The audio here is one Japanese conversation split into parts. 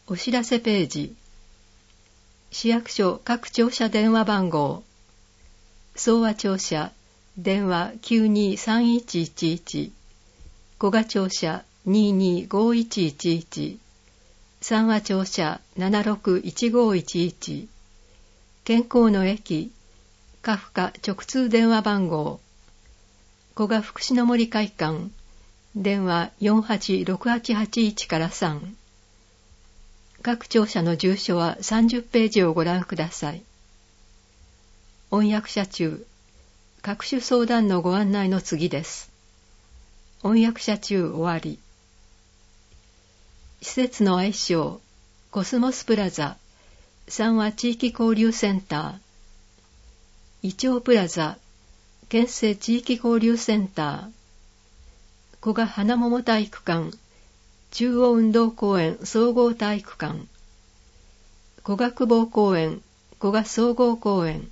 お知らせページ。市役所各庁舎電話番号。総和庁舎電話923111、古賀庁舎225111、三和庁舎761511、健康の駅カフカ直通電話番号。古賀福祉の森会館電話486881から3。各庁舎の住所は30ページをご覧ください。音訳者中、各種相談のご案内の次です。音訳者中終わり。施設の愛称、コスモスプラザ、三和地域交流センター、イチョウプラザ、県政地域交流センター、古賀花桃体育館、中央運動公園総合体育館、古賀久保公園、古賀総合公園。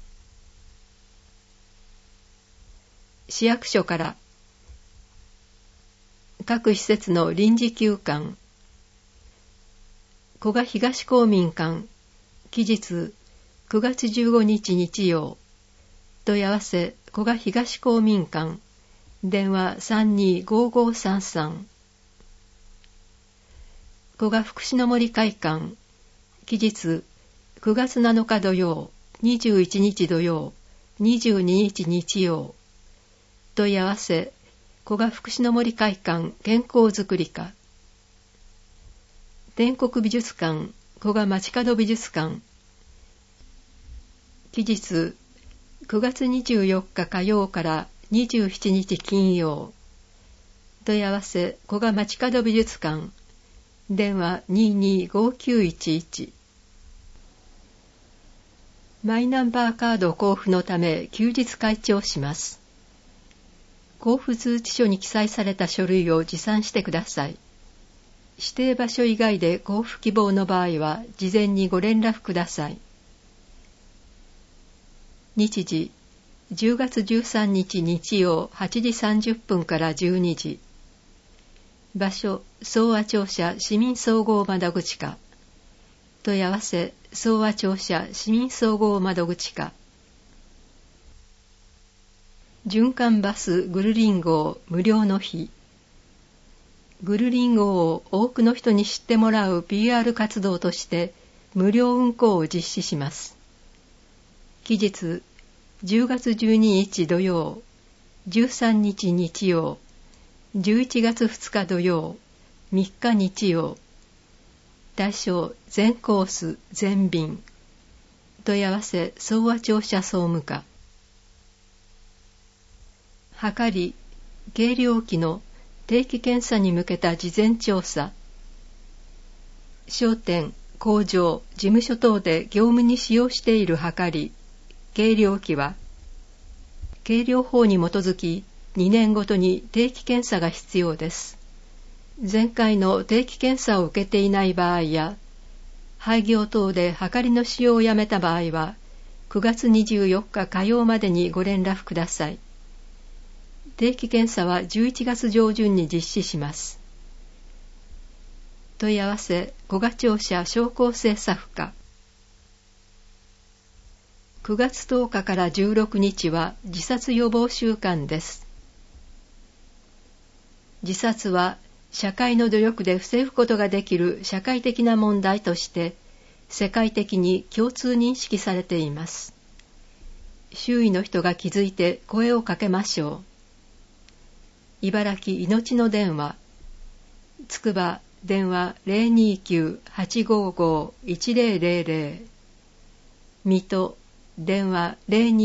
市役所から各施設の臨時休館。古賀東公民館、期日9月15日日曜。問い合わせ古賀東公民館、電話325533。古賀福祉の森会館、期日9月7日土曜、21日土曜、22日日曜。問い合わせ古賀福祉の森会館健康づくり課。天国美術館古賀街角美術館、期日9月24日火曜から27日金曜。問い合わせ古賀街角美術館、電話225911。マイナンバーカード交付のため休日開帳します。交付通知書に記載された書類を持参してください。指定場所以外で交付希望の場合は事前にご連絡ください。日時10月13日日曜8時30分から12時。場所総和庁舎市民総合窓口課。問い合わせ総和庁舎市民総合窓口課。循環バスグルリン号無料の日。グルリン号を多くの人に知ってもらう PR 活動として無料運行を実施します。期日10月12日土曜、13日日曜、11月2日土曜、3日日曜。対象全コース全便。問い合わせ総和庁舎総務課。はかり、計量器の定期検査に向けた事前調査。商店、工場、事務所等で業務に使用しているはかり、計量器は、計量法に基づき2年ごとに定期検査が必要です。前回の定期検査を受けていない場合や、廃業等ではかりの使用をやめた場合は、9月24日火曜までにご連絡ください。定期検査は11月上旬に実施します。問い合わせ古賀庁舎商工政策課。9月10日から16日は自殺予防週間です。自殺は社会の努力で防ぐことができる社会的な問題として世界的に共通認識されています。周囲の人が気づいて声をかけましょう。茨城いのちの電話、つくば電話 029-855-1000、水戸電話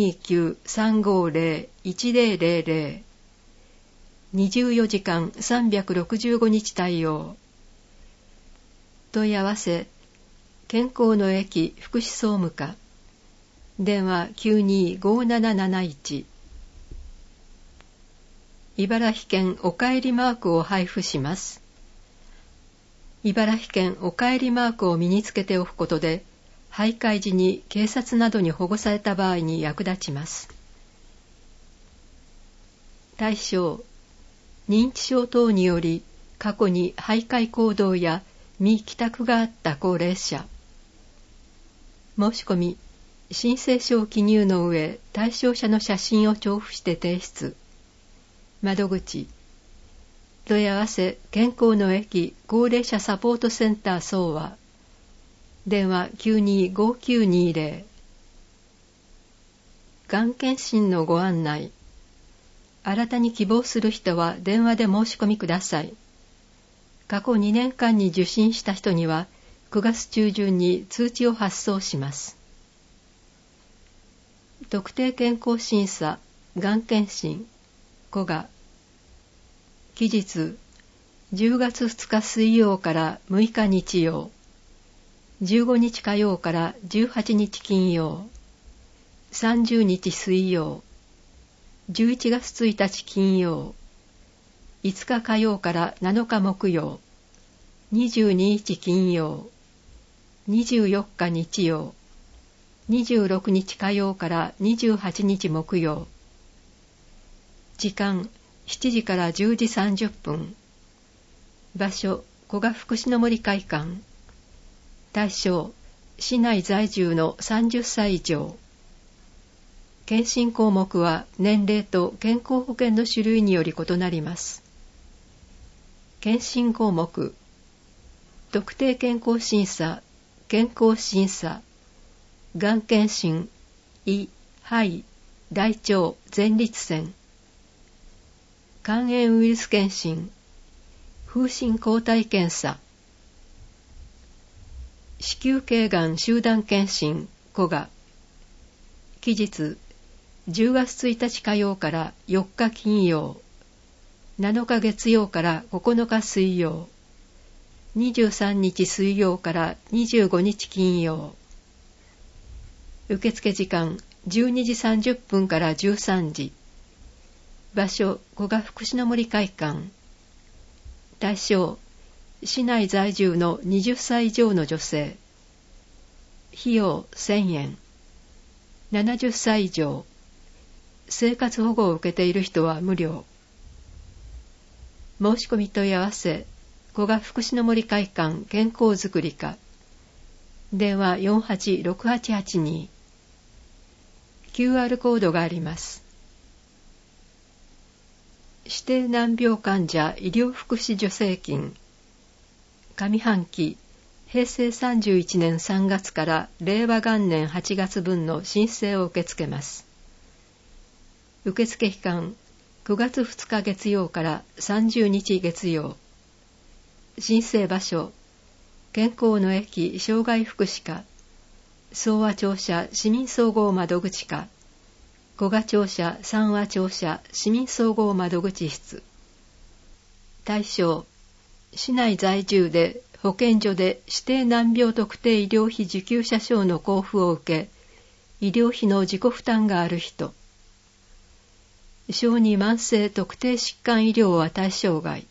029-350-1000、24時間365日対応。問い合わせ健康の駅福祉総務課、電話925771。茨城県おかえりマークを配布します。茨城県おかえりマークを身につけておくことで、徘徊時に警察などに保護された場合に役立ちます。対象、認知症等により過去に徘徊行動や未帰宅があった高齢者。申し込み、申請書を記入の上、対象者の写真を調布して提出。窓口、問い合わせ健康の駅高齢者サポートセンター総和。電話 925920。がん検診のご案内。新たに希望する人は電話で申し込みください。過去2年間に受診した人には9月中旬に通知を発送します。特定健康審査、がん検診、古賀。期日、10月2日水曜から6日日曜、15日火曜から18日金曜、30日水曜、11月1日金曜、5日火曜から7日木曜、22日金曜、24日日曜、26日火曜から28日木曜。時間、7時から10時30分。場所、古賀福祉の森会館。対象、市内在住の30歳以上。検診項目は年齢と健康保険の種類により異なります。検診項目、特定健康審査、健康審査、がん検診、胃、肺、大腸、前立腺、肝炎ウイルス検診、風疹抗体検査、子宮頸がん集団検診、古賀。期日、10月1日火曜から4日金曜、7日月曜から9日水曜、23日水曜から25日金曜。受付時間、12時30分から13時。場所、古賀福祉の森会館。対象、市内在住の20歳以上の女性。費用1000円。70歳以上。生活保護を受けている人は無料。申し込み問い合わせ、古賀福祉の森会館健康づくり課。電話 486882。QR コードがあります。指定難病患者医療福祉助成金。上半期、平成31年3月から令和元年8月分の申請を受け付けます。受付期間、9月2日月曜から30日月曜。申請場所、健康の駅障害福祉課、総和庁舎市民総合窓口課、古賀庁舎三和庁舎市民総合窓口室。対象、市内在住で保健所で指定難病特定医療費受給者証の交付を受け、医療費の自己負担がある人。小児慢性特定疾患医療は対象外。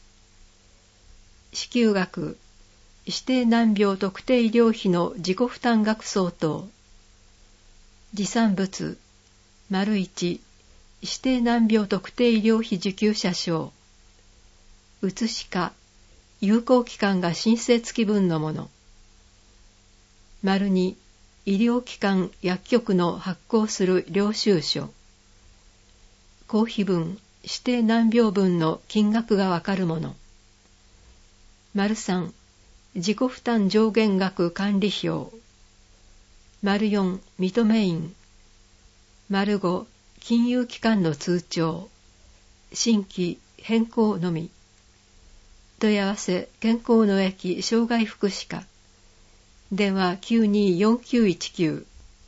支給額、指定難病特定医療費の自己負担額相当。持産物、1、指定難病特定医療費受給者証。写しか、有効期間が申請付き分のもの。2、医療機関薬局の発行する領収書。公費分、指定難病分の金額がわかるもの。3、自己負担上限額管理表。4、認め印。5、金融機関の通帳。新規変更のみ。問い合わせ健康の駅障害福祉課。電話 924919。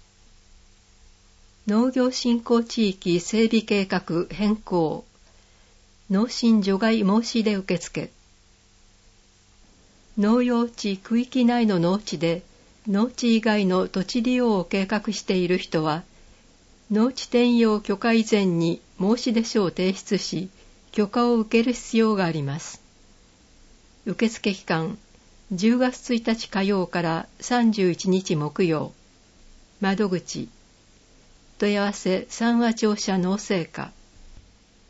農業振興地域整備計画変更。農心除外申し出受付。農用地区域内の農地で農地以外の土地利用を計画している人は、農地転用許可以前に申し出書を提出し、許可を受ける必要があります。受付期間、10月1日火曜から31日木曜。窓口、問い合わせ三和庁舎農政課。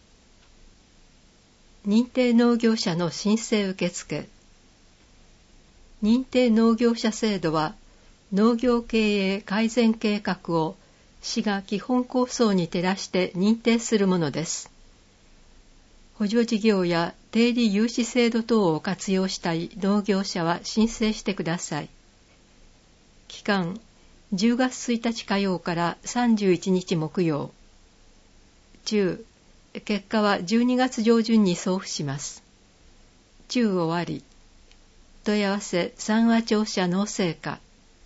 認定農業者の申請受付。 認定農業者制度は、農業経営改善計画を市が基本構想に照らして認定するものです。補助事業や低利融資制度等を活用したい農業者は申請してください。期間、10月1日火曜から31日木曜。中、結果は12月上旬に送付します。中終わり。問い合わせ三和庁舎農政課。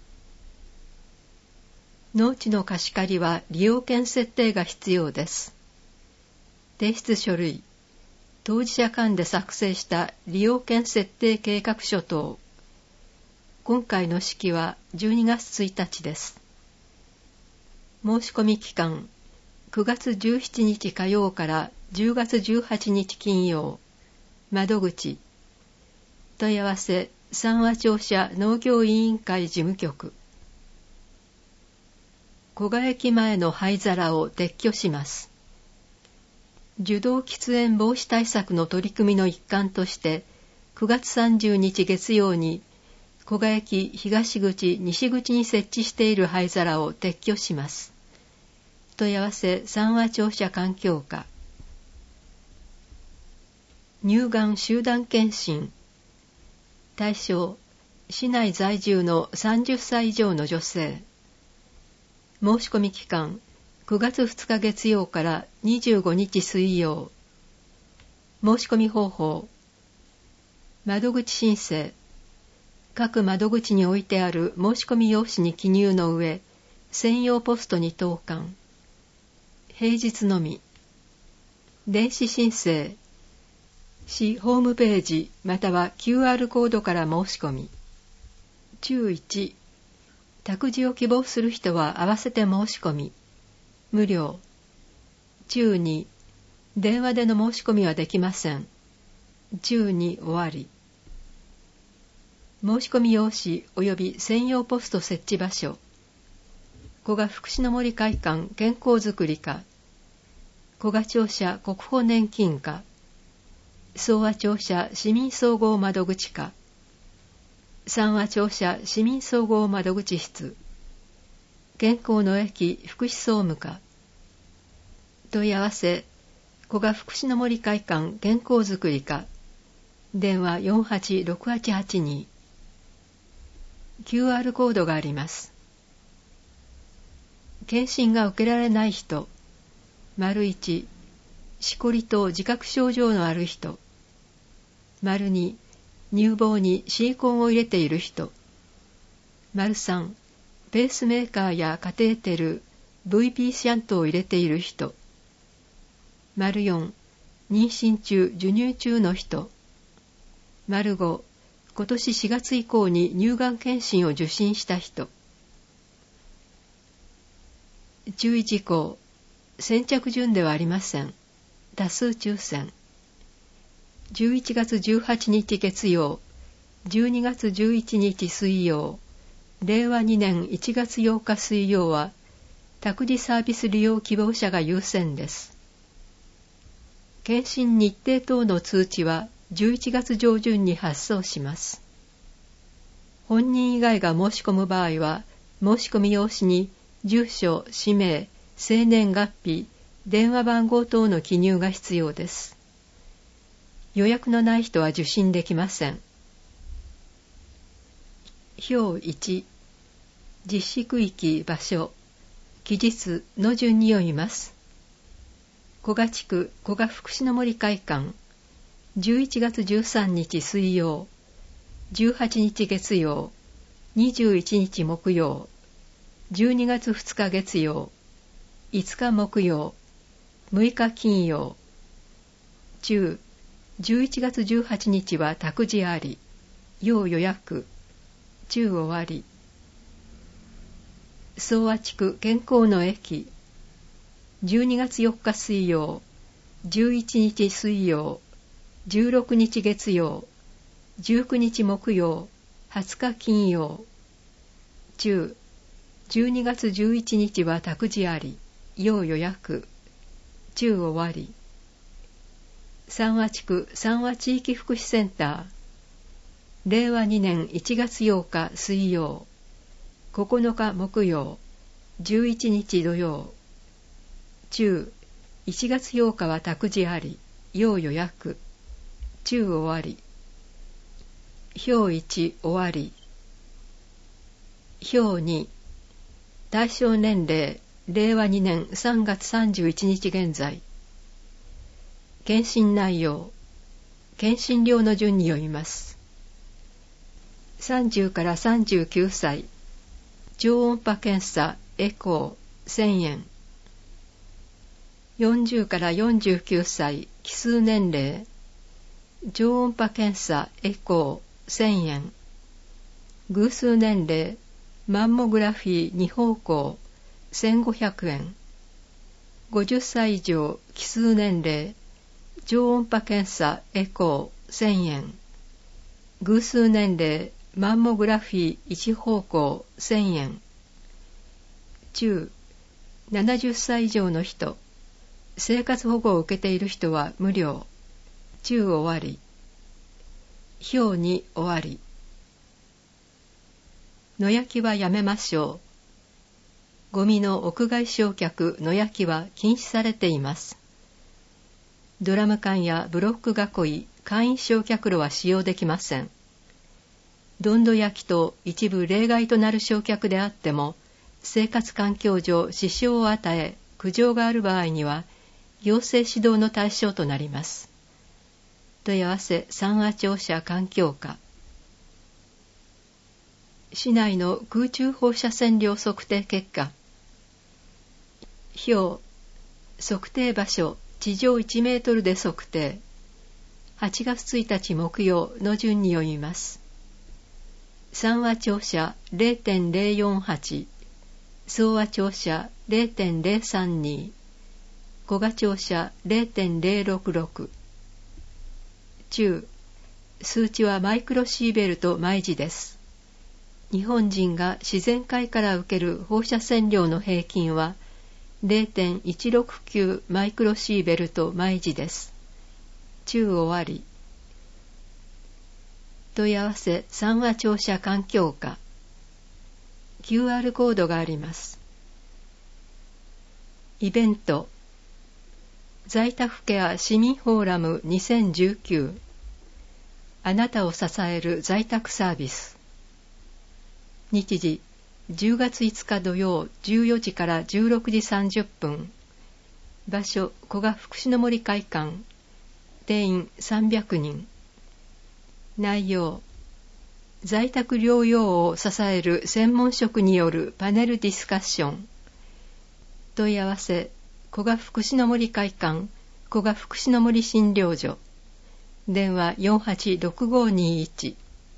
農地の貸し借りは利用権設定が必要です。提出書類。当事者間で作成した利用権設定計画書等。今回の式は12月1日です。申し込み期間、9月17日火曜から10月18日金曜。窓口。問い合わせ三和庁舎農業委員会事務局。古賀駅前の灰皿を撤去します。受動喫煙防止対策の取り組みの一環として9月30日月曜に古賀駅東口西口に設置している灰皿を撤去します。問い合わせ三和庁舎環境課。乳がん集団検診。対象、市内在住の30歳以上の女性。申し込み期間、9月2日月曜から25日水曜。申し込み方法。窓口申請。各窓口に置いてある申し込み用紙に記入の上、専用ポストに投函。平日のみ。電子申請。市ホームページまたは QR コードから申し込み。注1。託児を希望する人は合わせて申し込み。無料。注2。電話での申し込みはできません。注2終わり。申し込み用紙及び専用ポスト設置場所。古賀福祉の森会館健康づくり課。古賀庁舎国保年金課。総和庁舎市民総合窓口課。三和庁舎市民総合窓口室。健康の駅福祉総務課。問い合わせ古賀福祉の森会館健康づくり課。電話 486882。QR コードがあります。検診が受けられない人。1、しこりと自覚症状のある人。2、乳房にシリコンを入れている人。3、ペースメーカーやカテーテル、VP シャントを入れている人。4、妊娠中、授乳中の人。5、今年4月以降に乳がん検診を受診した人。注意事項。先着順ではありません。多数抽選。11月18日月曜、12月11日水曜、令和2年1月8日水曜は、託児サービス利用希望者が優先です。検診日程等の通知は11月上旬に発送します。本人以外が申し込む場合は、申し込み用紙に住所、氏名、生年月日、電話番号等の記入が必要です。予約のない人は受診できません。表1、実施区域場所、期日の順に読みます。古賀地区古賀福祉の森会館、11月13日水曜、18日月曜、21日木曜、12月2日月曜、5日木曜、6日金曜。中、11月18日は託児あり、要予約。中終わり。総和地区健康の駅。12月4日水曜、11日水曜、16日月曜、19日木曜、20日金曜。中、12月11日は託児あり、要予約。中終わり。三和地区三和地域福祉センター。 令和2年1月8日水曜、9日木曜、11日土曜。中、1月8日は託児あり、要予約。中終わり。表1終わり。表2、対象年齢、令和2年3月31日現在。検診内容、検診料の順に読みます。30から39歳、超音波検査、エコー、1000円。40から49歳、奇数年齢、超音波検査、エコー、1000円。偶数年齢、マンモグラフィー2方向、1500円。50歳以上、奇数年齢、超音波検査、エコー、1000円。偶数年齢、マンモグラフィー1方向、1000円。中、70歳以上の人、生活保護を受けている人は無料。中終わり。表2終わり。野焼きはやめましょう。ゴミの屋外焼却、野焼きは禁止されています。ドラム缶やブロック囲い、簡易焼却炉は使用できません。どんど焼きと一部例外となる焼却であっても、生活環境上支障を与え、苦情がある場合には、行政指導の対象となります。問い合わせ三和庁舎環境課。市内の空中放射線量測定結果。表、測定場所、地上1メートルで測定。8月1日木曜の順に読みます。三和庁舎 0.048、総和庁舎 0.032、古賀庁舎 0.066。中、数値はマイクロシーベルト毎時です。日本人が自然界から受ける放射線量の平均は 0.169 マイクロシーベルト毎時です。中終わり。問い合わせ三和庁舎環境課。QR コードがあります。イベント、在宅ケア市民フォーラム2019、あなたを支える在宅サービス。日時、10月5日土曜14時から16時30分。場所、古賀福祉の森会館。定員300人。内容、在宅療養を支える専門職によるパネルディスカッション。問い合わせ、古賀福祉の森会館、古賀福祉の森診療所。電話486521。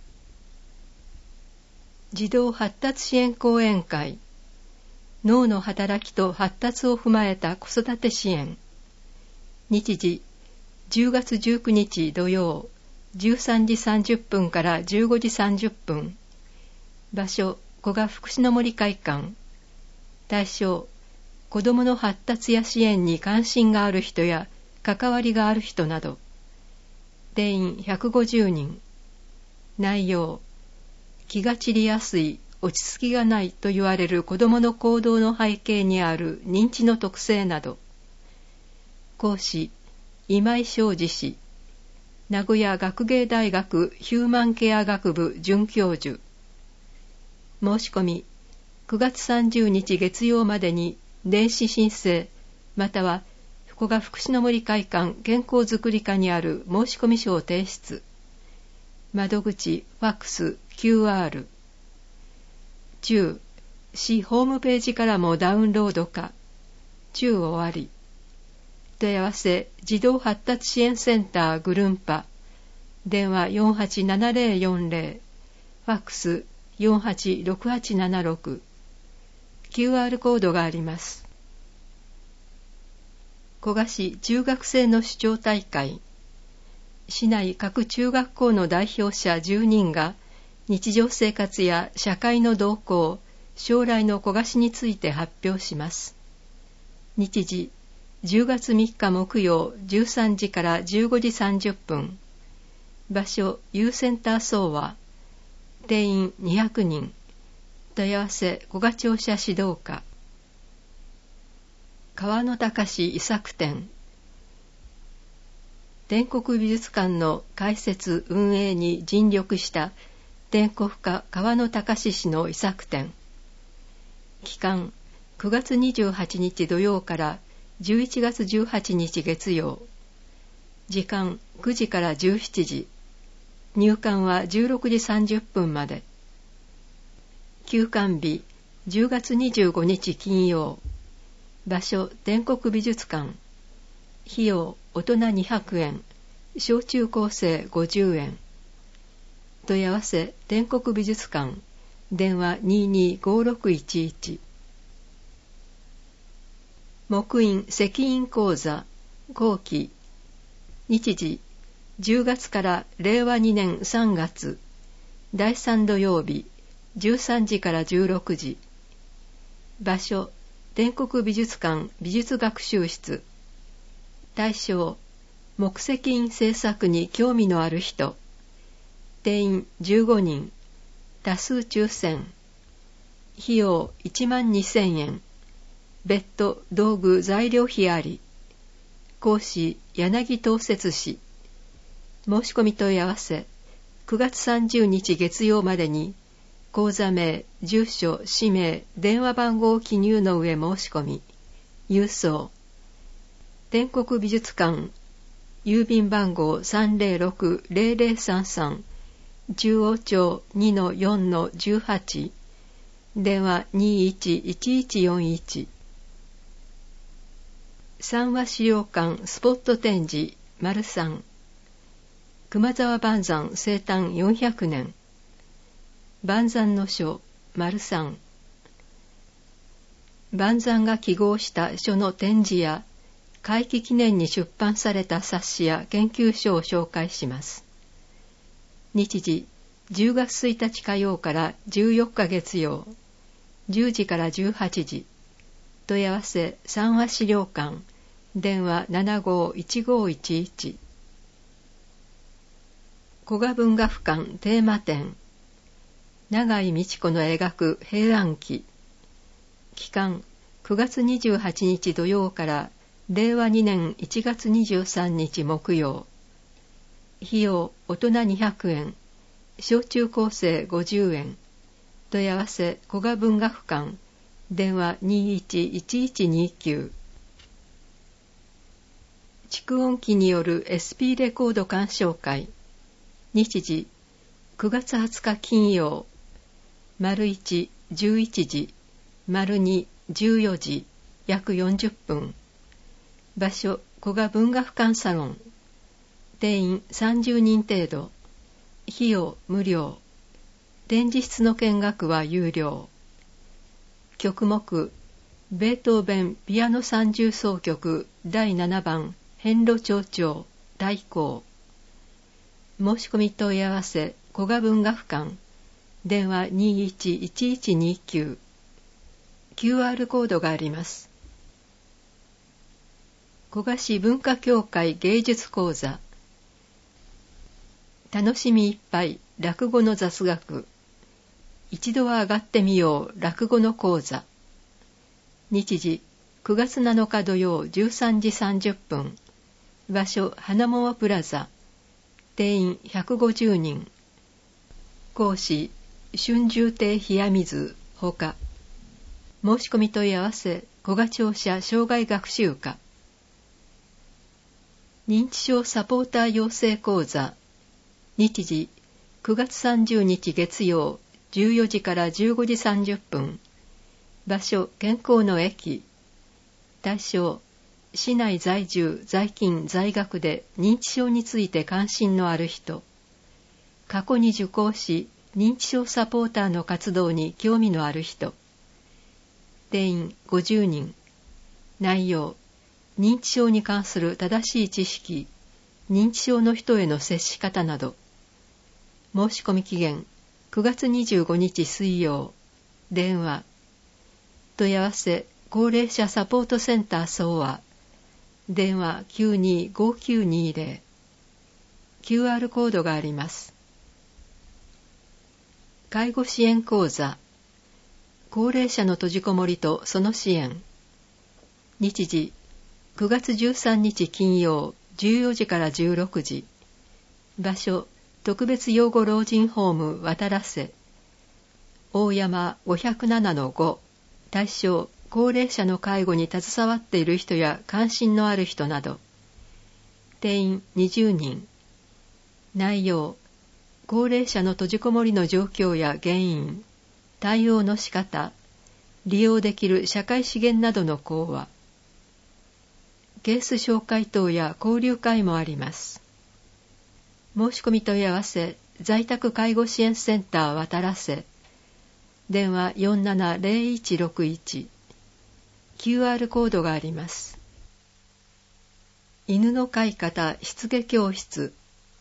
児童発達支援講演会。脳の働きと発達を踏まえた子育て支援。日時、10月19日土曜、13時30分から15時30分。場所、古賀福祉の森会館。対象、子どもの発達や支援に関心がある人や関わりがある人など。定員150人。内容、気が散りやすい、落ち着きがないと言われる子どもの行動の背景にある認知の特性など。講師、今井昌司氏。名古屋学芸大学ヒューマンケア学部准教授。申し込み、9月30日月曜までに電子申請、または古賀福祉の森会館健康づくり課にある申し込み書を提出。窓口、ファックス、QR。中、市ホームページからもダウンロードか。中終わり。問い合わせ児童発達支援センターグルンパ。電話487040。ファックス486876。QR コードがあります。古賀市中学生の首長大会。市内各中学校の代表者10人が日常生活や社会の動向、将来の古賀市について発表します。日時、10月3日木曜13時から15時30分。場所、ユーセンター総和。 定員200人。問い合わせ古賀庁舎指導課。川野隆遺作展。篆刻美術館の開設運営に尽力した篆刻家川野隆氏の遺作展。期間9月28日土曜から11月18日月曜。時間9時から17時。入館は16時30分まで。休館日10月25日金曜。場所篆刻美術館。費用大人200円、小中高生50円。問い合わせ篆刻美術館。電話225611。木印石印講座後期。日時10月から令和2年3月。第3土曜日13時から16時。場所篆刻美術館美術学習室。対象木石印制作に興味のある人。定員15人。多数抽選。費用12000円。別途道具材料費あり。講師柳東節氏。申し込み問い合わせ9月30日月曜までに講座名、住所、氏名、電話番号を記入の上申し込み。郵送篆刻美術館郵便番号 306-0033 中央町 2-4-18 電話211141。三和資料館スポット展示 ③ 熊沢万山生誕400年。万山の書 ③ 万山が記号した書の展示や回帰記念に出版された冊子や研究書を紹介します。日時10月1日火曜から14日月曜。10時から18時。問い合わせ三和資料館。電話751511。古賀文学館テーマ展。永井美智子の描く平安記。期間9月28日土曜から令和2年1月23日木曜。費用大人200円、小中高生50円。問い合わせ古賀文学館。電話211129。蓄音機による SP レコード鑑賞会。日時9月20日金曜。1、11時、2、14時、約40分。場所古賀文学館サロン。定員30人程度。費用無料。展示室の見学は有料。曲目ベートーベンピアノ三重奏曲第7番遍路長調大行。申し込み問い合わせ古賀文学館。電話211129。QR コードがあります。古賀市文化協会芸術講座。楽しみいっぱい落語の雑学。一度は上がってみよう落語の講座。日時9月7日土曜13時30分。場所花桃プラザ。定員150人。講師春秋亭冷水ほか。申し込み問い合わせ古賀庁舎障害学習課。認知症サポーター養成講座。日時9月30日月曜14時から15時30分。場所健康の駅。対象市内在住在勤在学で認知症について関心のある人。過去に受講し認知症サポーターの活動に興味のある人。定員50人。内容認知症に関する正しい知識、認知症の人への接し方など。申し込み期限9月25日水曜。電話問い合わせ高齢者サポートセンター総和。電話925920。QR コードがあります。 介護支援講座、高齢者の閉じこもりとその支援。日時、9月13日金曜、14時から16時。場所、特別養護老人ホーム渡良瀬。大山 507-5。対象、高齢者の介護に携わっている人や関心のある人など。定員20人。内容、高齢者の閉じこもりの状況や原因、対応の仕方、利用できる社会資源などの講話。ケース紹介等や交流会もあります。申し込み問い合わせ、在宅介護支援センター渡良瀬。電話470161。QR コードがあります。犬の飼い方しつけ教室。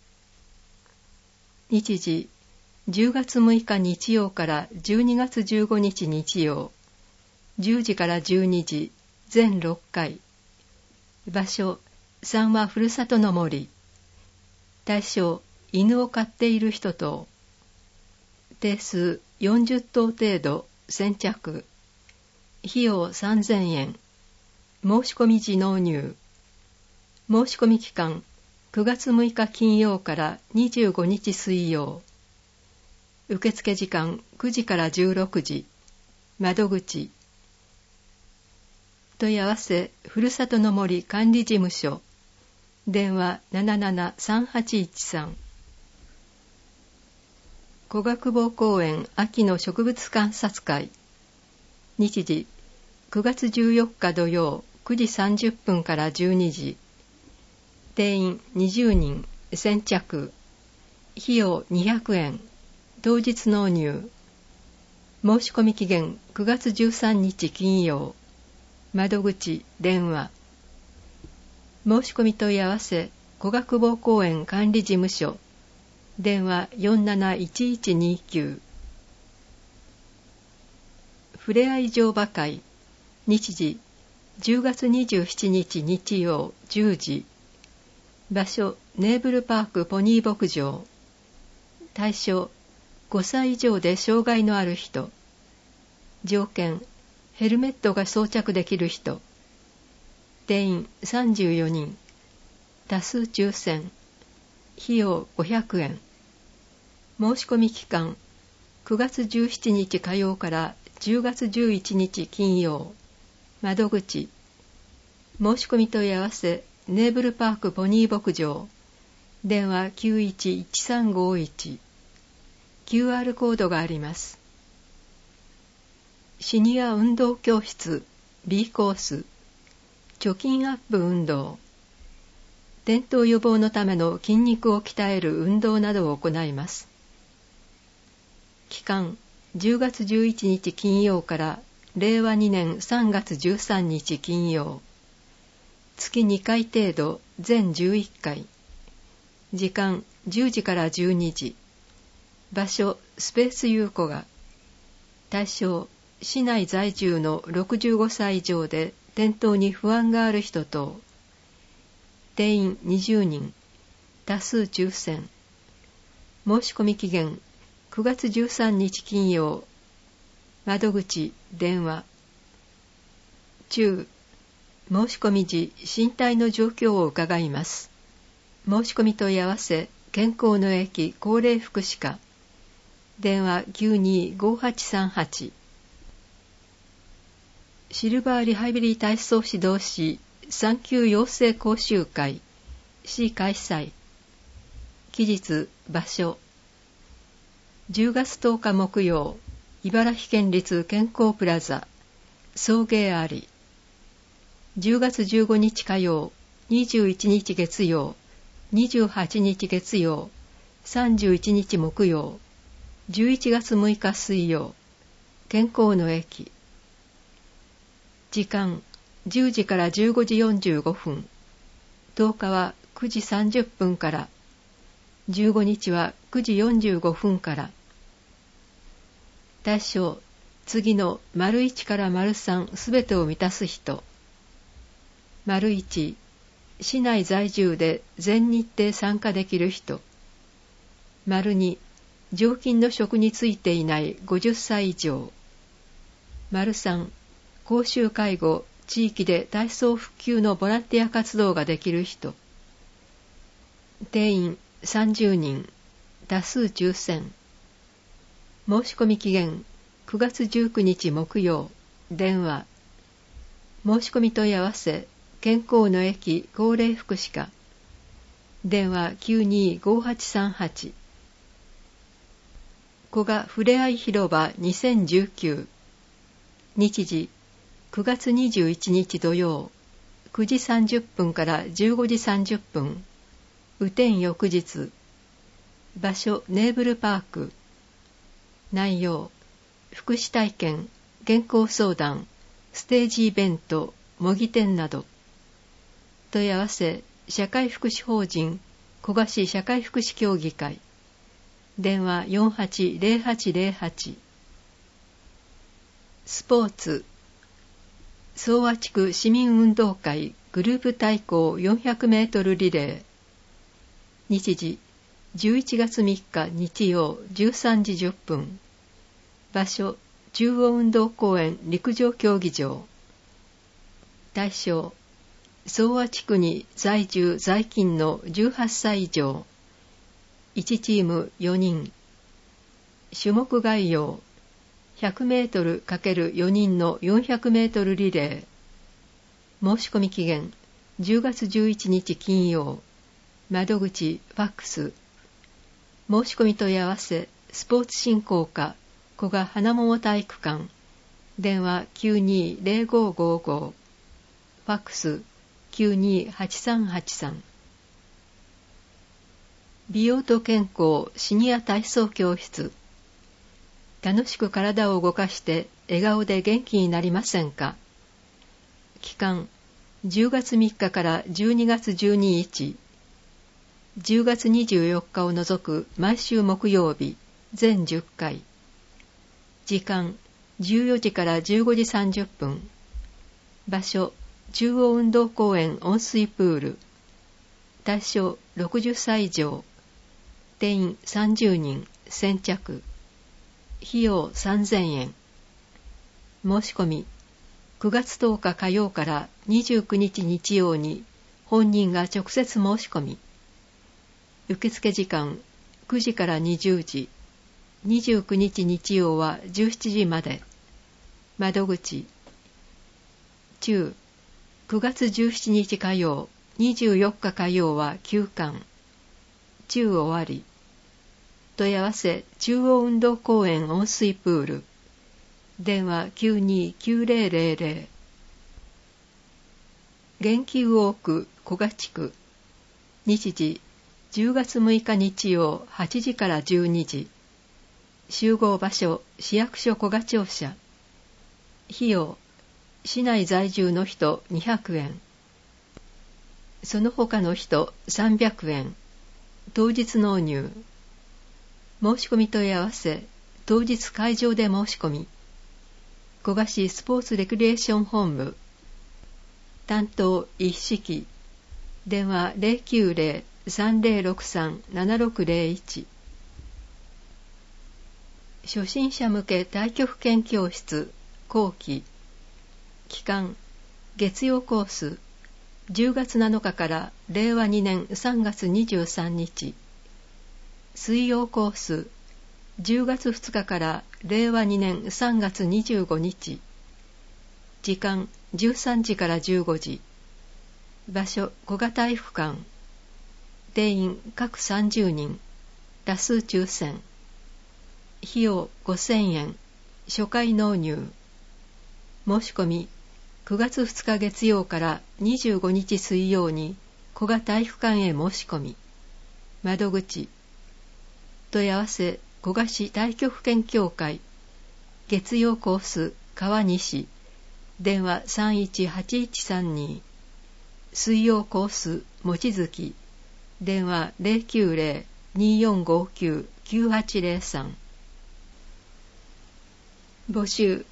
日時、10月6日日曜から12月15日日曜。10時から12時、全6回。場所、三和ふるさとの森。対象、犬を飼っている人と。定数40頭程度、先着。費用3000円。申し込み時納入。申し込み期間、9月6日金曜から25日水曜。受付時間9時から16時。窓口。問い合わせ、ふるさとの森管理事務所。電話773813。古学坊公園秋の植物観察会。日時、9月14日土曜9時30分から12時。定員20人、先着。費用200円。当日納入。申し込み期限9月13日金曜。窓口、電話。申し込み問い合わせ、古学坊公園管理事務所。電話471129。ふれあい乗馬会。日時、10月27日日曜10時。場所、ネーブルパークポニー牧場。対象、5歳以上で障害のある人。条件、ヘルメットが装着できる人。定員34人。多数抽選。費用500円。申し込み期間、9月17日火曜から10月11日金曜。窓口。申し込み問い合わせ、ネーブルパークポニー牧場。電話911351。QR コードがあります。シニア運動教室 B コース。貯金アップ運動。転倒予防のための筋肉を鍛える運動などを行います。期間、10月11日金曜から令和2年3月13日金曜。月2回程度、全11回。時間、10時から12時。場所、スペース優子が。対象、市内在住の65歳以上で転倒に不安がある人と。定員20人。多数抽選。申し込み期限、9月13日金曜。窓口、電話。中。申し込み時、身体の状況を伺います。申し込み問い合わせ、健康の駅高齢福祉課。電話925838。シルバーリハビリ体操指導士産休養成講習会。市開催。期日、場所。10月10日木曜、茨城県立健康プラザ。送迎あり。10月15日火曜、21日月曜、28日月曜、31日木曜、11月6日水曜、健康の駅。時間、10時から15時45分。10日は9時30分から。15日は9時45分から。対象、次の丸1から丸3すべてを満たす人。丸1、市内在住で全日程参加できる人。丸2、 常勤の職に就いていない50歳以上。3、公衆介護、地域で体操復旧のボランティア活動ができる人。定員30人、多数抽選。申し込み期限9月19日木曜。電話。申し込み問い合わせ、健康の駅高齢福祉課。電話925838。古賀ふれあい広場2019。日時9月21日土曜9時30分から15時30分。雨天翌日。場所ネーブルパーク。内容福祉体験、健康相談、ステージイベント、模擬店など。問い合わせ社会福祉法人古賀市社会福祉協議会。電話480808。スポーツ総和地区市民運動会グループ対抗400メートルリレー。日時11月3日日曜13時10分。場所中央運動公園陸上競技場。対象総和地区に在住在勤の18歳以上。1チーム4人。種目概要100メートル×4人の400メートルリレー。申し込み期限10月11日金曜。窓口ファックス。申し込み問い合わせスポーツ振興課古賀花桃体育館。電話920555。ファックス928383。美容と健康シニア体操教室。楽しく体を動かして笑顔で元気になりませんか？期間10月3日から12月12日。10月24日を除く毎週木曜日全10回。時間14時から15時30分。場所中央運動公園温水プール。対象60歳以上。定員30人先着。費用3000円。申し込み9月10日火曜から29日日曜に本人が直接申し込み。受付時間9時から20時。29日日曜は17時まで。窓口中9月17日火曜24日火曜は休館。中終わり。問い合わせ中央運動公園温水プール。電話929000。元気ウォーク古賀地区。日時10月6日日曜8時から12時。集合場所市役所古賀庁舎。費用市内在住の人200円。その他の人300円。当日納入。申し込み問い合わせ当日会場で申し込み。古賀市スポーツレクリエーション本部。担当一式。電話090-3063-7601。初心者向け太極拳教室後期。期間月曜コース10月7日から令和2年3月23日。水曜コース10月2日から令和2年3月25日。時間13時から15時。場所古賀体育館。定員各30人。多数抽選。費用5000円。初回納入。申し込み9月2日月曜から25日水曜に古賀体育館へ申し込み。窓口問い合わせ古賀市太極拳協会。月曜コース川西。電話318132。水曜コース望月。電話090-2459-9803。募集。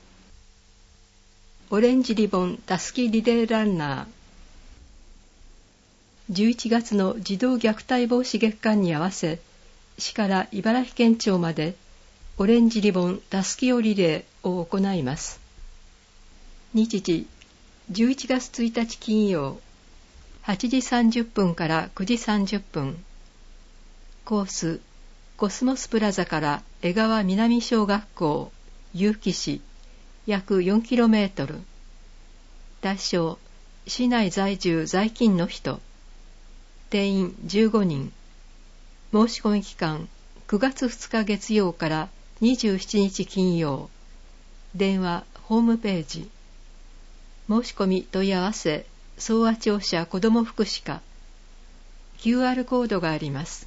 オレンジリボンたすきリレーランナー。11月の児童虐待防止月間に合わせ、 市から茨城県庁までオレンジリボンたすきをリレーを行います。日時11月1日金曜8時30分から9時30分。コースコスモスプラザから江川南小学校結城市約 4km。 対象市内在住在勤の人。定員15人。申し込み期間9月2日月曜から27日金曜。電話ホームページ。申し込み問い合わせ総和庁舎子ども福祉課。 QR コードがあります。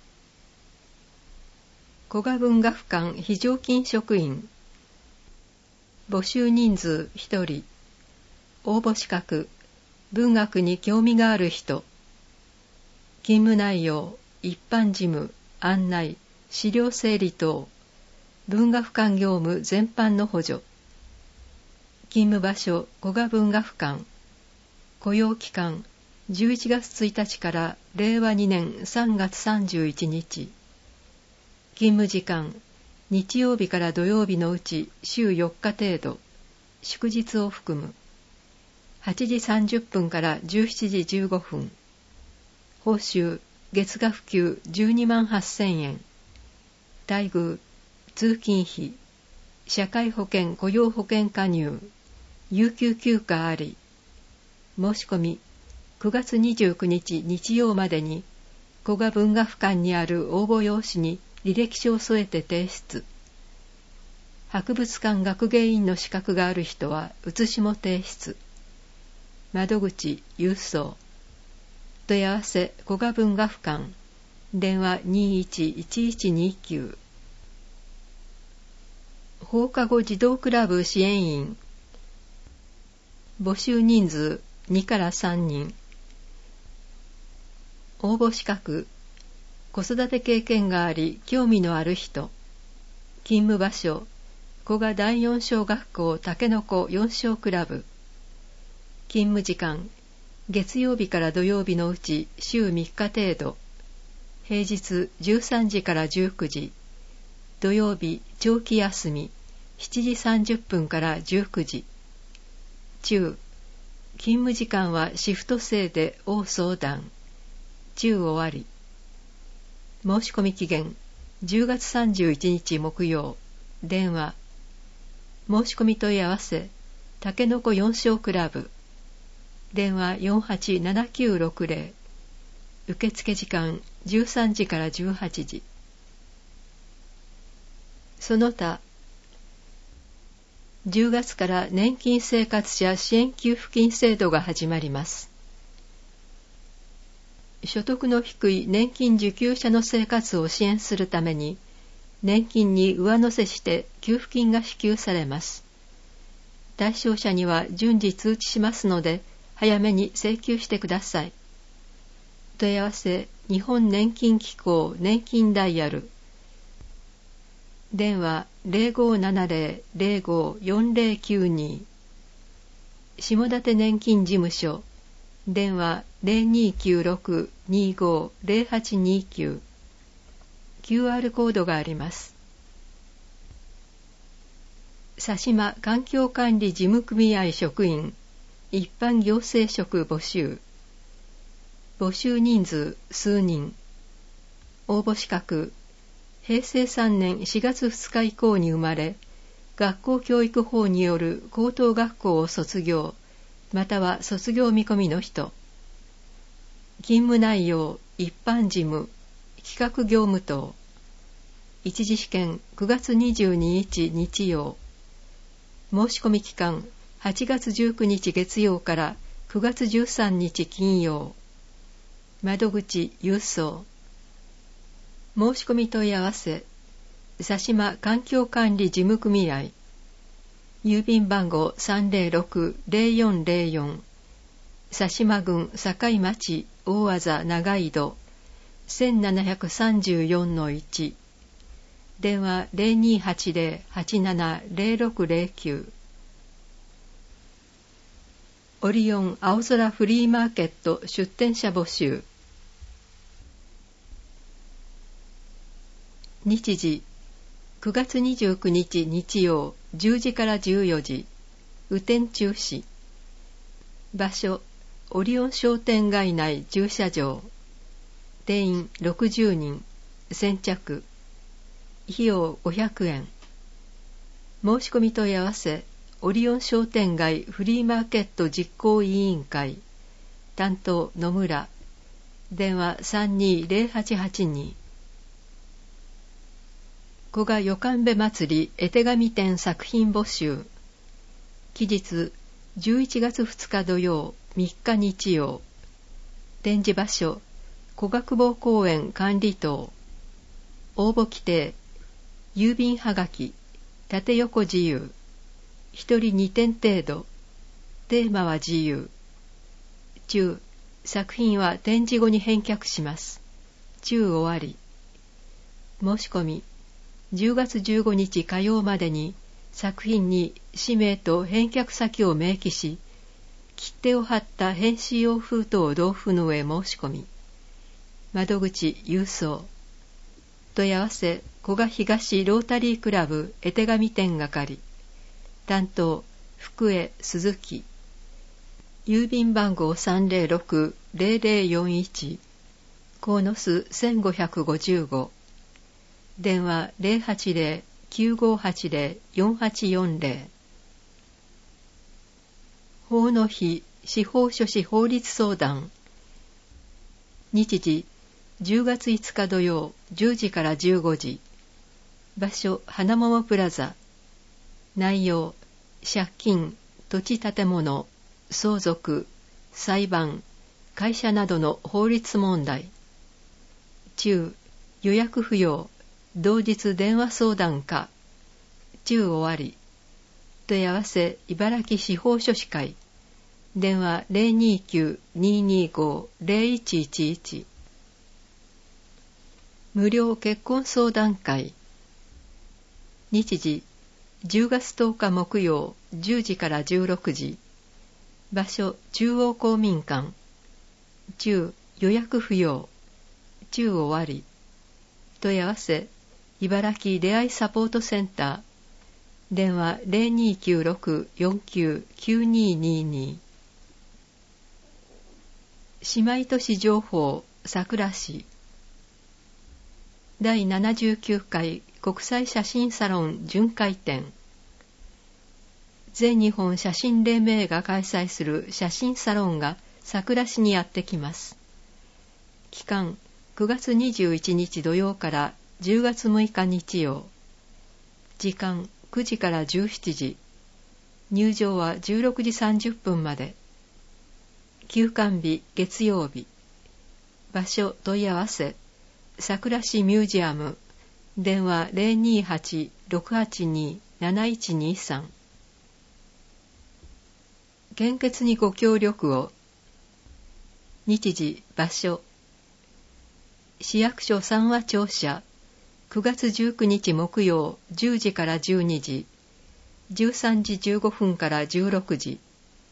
古賀文学館非常勤職員。募集人数1人。応募資格文学に興味がある人。勤務内容一般事務、案内、資料整理等、文学館業務全般の補助。勤務場所古賀文学館。雇用期間11月1日から令和2年3月31日。勤務時間日曜日から土曜日のうち週4日程度、祝日を含む。8時30分から17時15分。報酬月額給12万8000円。待遇通勤費、社会保険雇用保険加入、有給休暇あり。申し込み9月29日日曜までに古賀文学館にある応募用紙に履歴書を添えて提出。博物館学芸員の資格がある人は写しも提出。窓口郵送。問い合わせ古賀文学館。電話211129。放課後児童クラブ支援員。募集人数2から3人。応募資格子育て経験があり興味のある人。勤務場所古賀第四小学校たけのこ4小クラブ。勤務時間月曜日から土曜日のうち週3日程度。平日13時から19時。土曜日長期休み7時30分から19時。中勤務時間はシフト制で応相談。中終わり。申し込み期限10月31日木曜。電話申し込み問い合わせたけのこ4小クラブ。電話487960。受付時間13時から18時。その他10月から年金生活者支援給付金制度が始まります。所得の低い年金受給者の生活を支援するために、年金に上乗せして給付金が支給されます。対象者には順次通知しますので、早めに請求してください。問い合わせ日本年金機構年金ダイヤル。電話0570-054092。下館年金事務所。電話0296-250829。QR コードがあります。佐島環境管理事務組合職員一般行政職募集。募集人数数人。応募資格平成3年4月2日以降に生まれ、学校教育法による高等学校を卒業または卒業見込みの人。勤務内容一般事務、企画業務等。一次試験9月22日日曜。申し込み期間8月19日月曜から9月13日金曜。窓口郵送。申し込み問い合わせ佐島環境管理事務組合。郵便番号306-0404。佐島郡境町大字長井戸 1734-1。電話0280-870609。オリオン青空フリーマーケット出店者募集。 日時9月29日日曜10時から14時、雨天中止。場所オリオン商店街内駐車場。定員60人。先着。費用500円。申し込み問い合わせオリオン商店街フリーマーケット実行委員会。担当野村。電話320882。古賀よかんべ祭り絵手紙展作品募集。期日11月2日土曜3日日曜。展示場所古賀久保公園管理棟。応募規定郵便はがき縦横自由。1人2点程度。テーマは自由。中作品は展示後に返却します。中終わり。申し込み10月15日火曜までに作品に氏名と返却先を明記し、切手を貼った返信用封筒を同封の上申し込み。窓口郵送。問い合わせ古賀東ロータリークラブ絵手紙店係。担当福江鈴木。郵便番号306-0041。鴻巣1555。電話080-9580-4840。法の日司法書士法律相談。日時10月5日土曜10時から15時。場所花桃プラザ。内容借金、土地建物、相続、裁判、会社などの法律問題。中予約不要。同日電話相談か。中終わり。問い合わせ茨城司法書士会。電話029-225-0111。無料結婚相談会。日時10月10日木曜10時から16時。場所中央公民館。中予約不要。中終わり。問い合わせ茨城出会いサポートセンター。電話0296-49-9222。姉妹都市情報佐倉市。第79回国際写真サロン巡回展。全日本写真連盟が開催する写真サロンが佐倉市にやってきます。期間9月21日土曜から10月6日日曜。時間9時から17時。入場は16時30分まで。休館日月曜日。場所問い合わせ佐倉市ミュージアム。電話028-682-7123。献血にご協力を。日時場所市役所三和庁舎。9月19日木曜10時から12時、13時15分から16時。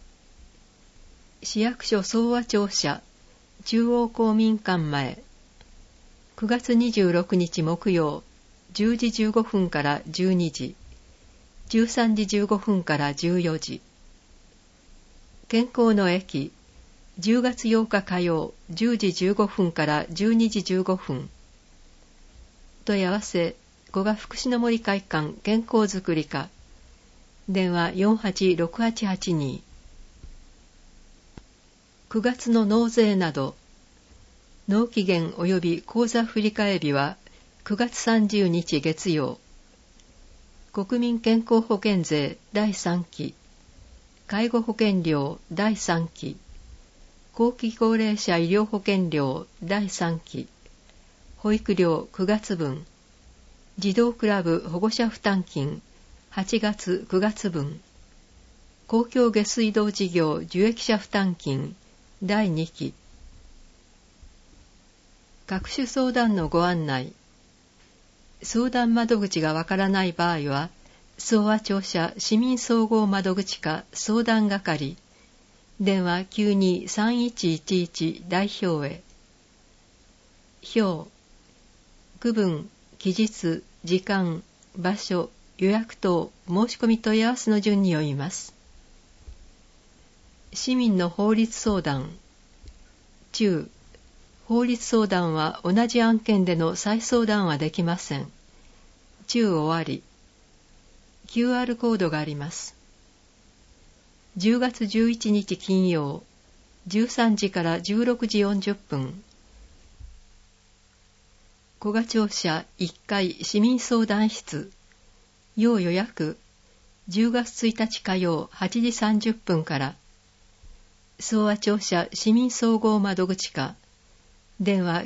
市役所総和庁舎、中央公民館前。9月26日木曜10時15分から12時、13時15分から14時。健康の駅、10月8日火曜10時15分から12時15分。問い合わせ古賀福祉の森会館健康づくり課。電話486882。9月の納税など。納期限及び口座振替日は9月30日月曜。国民健康保険税第3期。介護保険料第3期。後期高齢者医療保険料第3期。保育料9月分。児童クラブ保護者負担金8月9月分。公共下水道事業受益者負担金第2期。各種相談のご案内。相談窓口がわからない場合は、総和庁舎市民総合窓口課相談係。電話923111代表へ。表。区分期日、時間、場所、予約等申し込み問い合わせの順に読みます。市民の法律相談。中、法律相談は同じ案件での再相談はできません。中終わり。QR コードがあります。10月11日金曜、13時から16時40分。古賀庁舎1階市民相談室。要予約。10月1日火曜8時30分から。総和庁舎市民総合窓口課。電話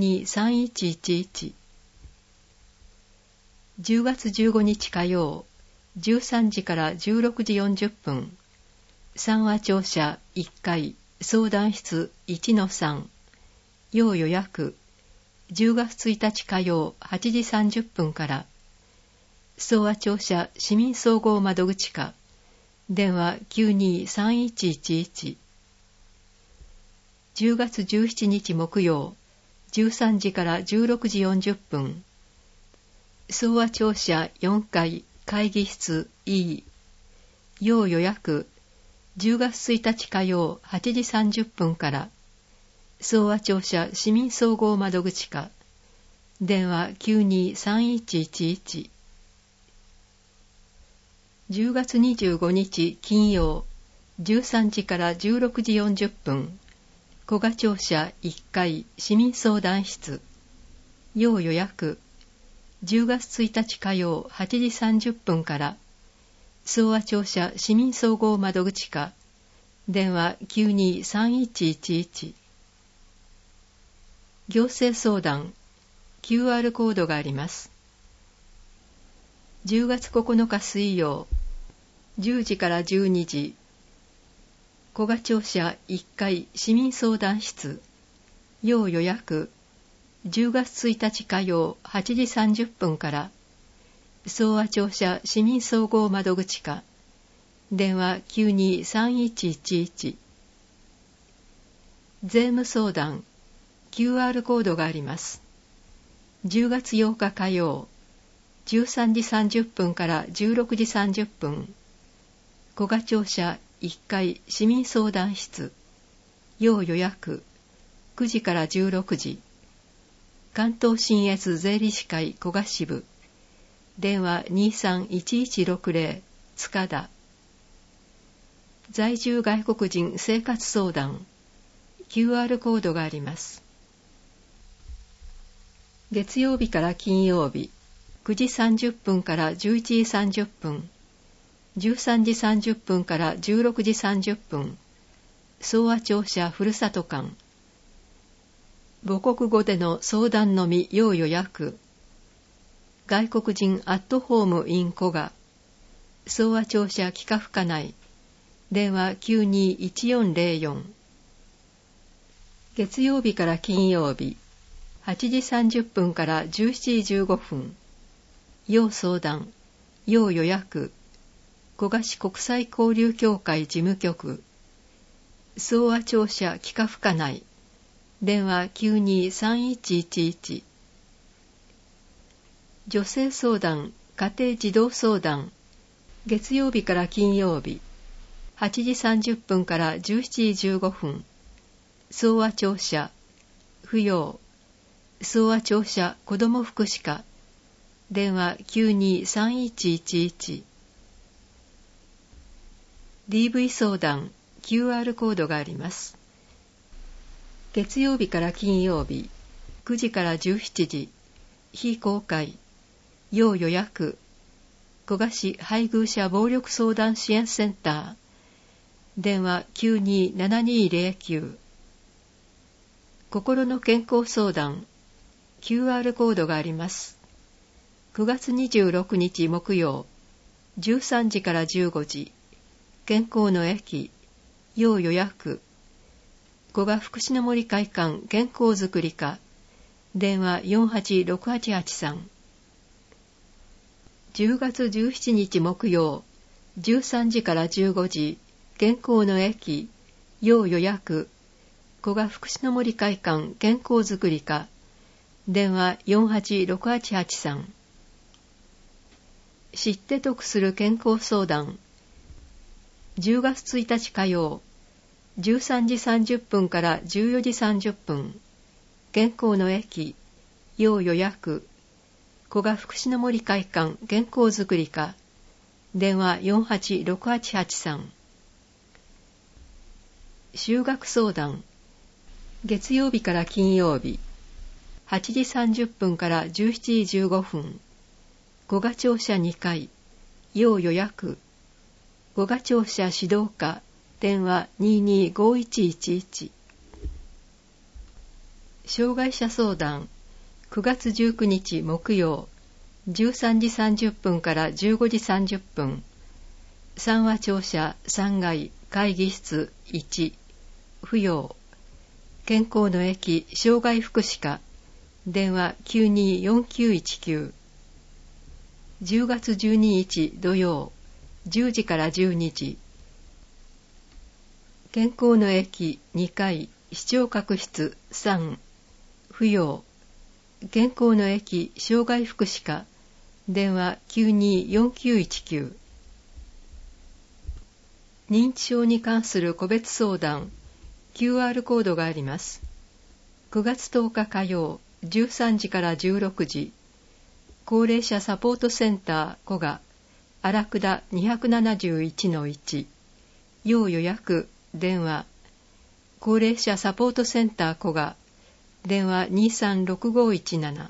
923111。10月15日火曜、13時から16時40分。三和庁舎1階相談室 1-3。要予約。10月1日火曜8時30分から。総和庁舎市民総合窓口課。電話923111。10月17日木曜、13時から16時40分。総和庁舎4階会議室 E。要予約。10月1日火曜8時30分から。総和庁舎市民総合窓口課。電話923111。10月25日金曜、13時から16時40分。古賀庁舎1階市民相談室。要予約。10月1日火曜8時30分から。総和庁舎市民総合窓口課。電話923111。行政相談。QR コードがあります。10月9日水曜、10時から12時。古賀庁舎1階市民相談室。要予約。10月1日火曜8時30分から。総和庁舎市民総合窓口課。電話923111。税務相談。QR コードがあります。10月8日火曜、13時30分から16時30分。古賀庁舎1階市民相談室。要予約。9時から16時。関東信越税理士会古賀支部。電話231160塚田。在住外国人生活相談。QR コードがあります。月曜日から金曜日、9時30分から11時30分。13時30分から16時30分。総和庁舎ふるさと館。母国語での相談のみ要予約。外国人アットホーム in 古賀。総和庁舎企画課内。電話921404。月曜日から金曜日、8時30分から17時15分。要相談。要予約。古賀市国際交流協会事務局。総和庁舎企画課内。電話923111。女性相談、家庭児童相談。月曜日から金曜日、8時30分から17時15分。総和庁舎、扶養。総和庁舎子ども福祉課。電話923111。DV 相談、QR コードがあります。月曜日から金曜日、9時から17時、非公開。要予約。古賀市配偶者暴力相談支援センター。電話927209。心の健康相談。QR コードがあります。9月26日木曜、13時から15時。健康の駅。要予約。古賀福祉の森会館健康づくり課。電話486883。10月17日木曜、13時から15時。健康の駅。要予約。古賀福祉の森会館健康づくり課。 電話486883。知って得する健康相談。10月1日火曜、13時30分から14時30分。健康の駅、要予約。古賀福祉の森会館健康づくり課。電話486883。就学相談。月曜日から金曜日。8時30分から17時15分。古賀庁舎2階。要予約。古賀庁舎指導課。電話225111。障害者相談。9月19日木曜。13時30分から15時30分。三和庁舎3階会議室1。不要。健康の駅障害福祉課。電話924919。10月12日土曜。10時から12時。健康の駅2階視聴覚室3。不要。健康の駅障害福祉課。電話924919。認知症に関する個別相談。QR コードがあります。9月10日火曜、13時から16時。高齢者サポートセンター古賀、荒倉 271-1。要予約、電話。高齢者サポートセンター古賀、電話236517。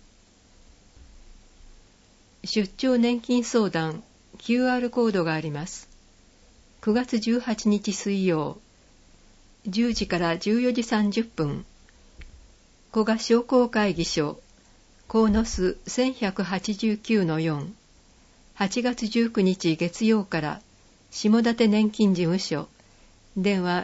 出張年金相談、QR コードがあります。9月18日水曜、10時から14時30分。古賀商工会議所、鴻巣 1189-4。8月19日月曜から下館年金事務所。電話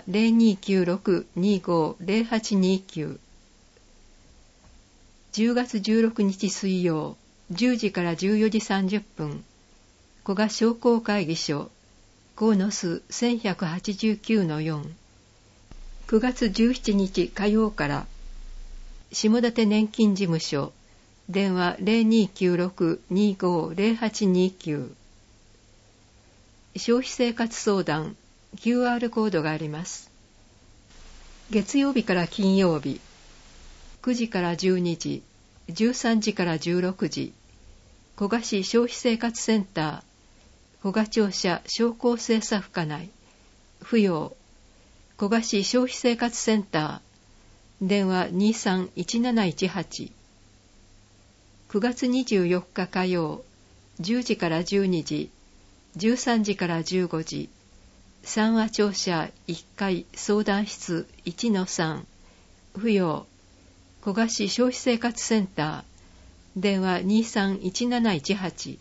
0296-250829。10月16日水曜、10時から14時30分。古賀商工会議所、鴻巣 1189-4。9月17日火曜から下館年金事務所。電話 0296-250829。消費生活相談 QR コードがあります。月曜日から金曜日。9時から12時、13時から16時。古賀市消費生活センター、古賀庁舎商工精査府課内。不要。古賀市消費生活センター。電話231718。9月24日火曜、10時から12時、13時から15時。三和庁舎1階相談室 1-3。不要。古賀市消費生活センター。電話231718。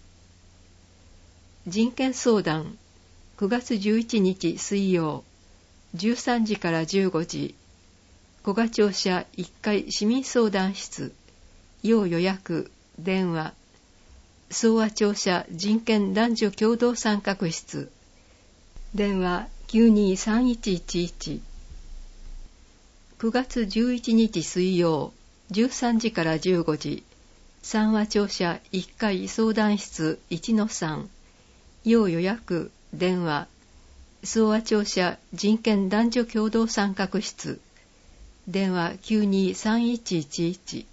人権相談。9月11日水曜。13時から15時。古賀庁舎1階市民相談室。要予約。電話。総和庁舎人権男女共同参画室。電話923111。9月11日水曜。13時から15時。三和庁舎1階相談室 1-3。要予約。電話。総和庁舎人権男女共同参画室。電話923111。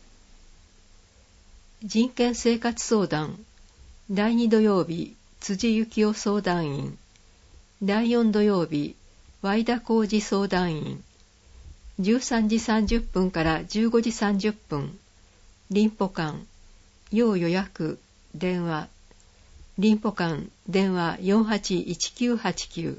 人権生活相談。第2土曜日、辻幸夫相談員。第4土曜日、和田浩二相談員。13時30分から15時30分。臨補館。要予約。電話。臨補館。電話481989。